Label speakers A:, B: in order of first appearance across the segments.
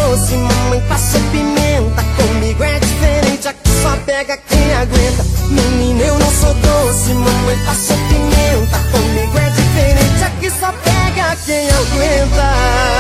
A: doce, mamãe passou pimenta. Comigo é diferente, aqui só pega quem aguenta. Menina, eu não sou doce, mamãe passou pimenta. Comigo é diferente, aqui só pega quem aguenta.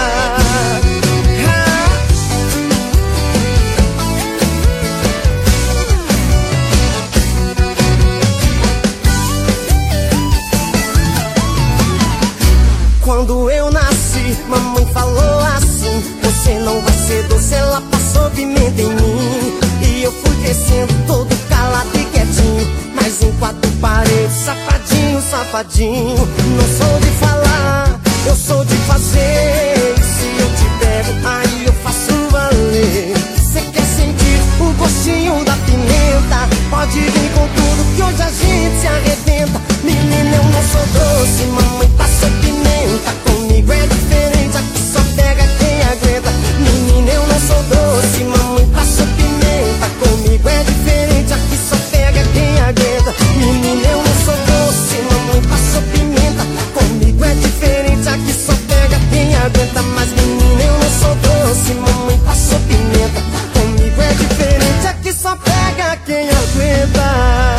A: Quando eu nasci, mamãe falou assim: você não vai ser doce, ela passou pimenta em mim. E eu fui crescendo todo calado e quietinho, mas em quatro paredes, safadinho, safadinho. Não sou de falar, eu sou de fazer. E se eu te pego, aí eu faço valer. Cê quer sentir o gostinho da pimenta? Pode vir com tudo que hoje a gente se arrebenta. Menina, eu não sou doce, mamãe passou pimenta. Comigo é diferente, aqui só pega quem aguenta. Menina, eu não sou doce, mamãe passou pimenta. Comigo é diferente, aqui só pega quem aguenta. Menina, eu não sou doce, mamãe passou pimenta. Comigo é diferente, aqui só pega quem aguenta. Mas menina, eu não sou doce, mamãe passou pimenta. Comigo é diferente, aqui só pega quem aguenta.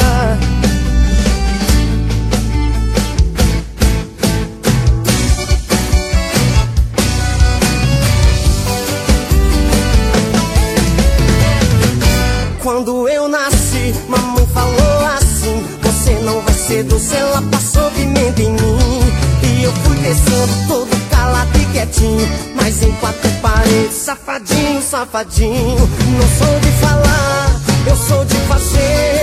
A: Quando eu nasci, mamãe falou assim: você não vai ser doce, ela passou pimenta em mim. E eu fui crescendo todo calado e quietinho, mas em quatro paredes, safadinho, safadinho. Não sou de falar, eu sou de fazer.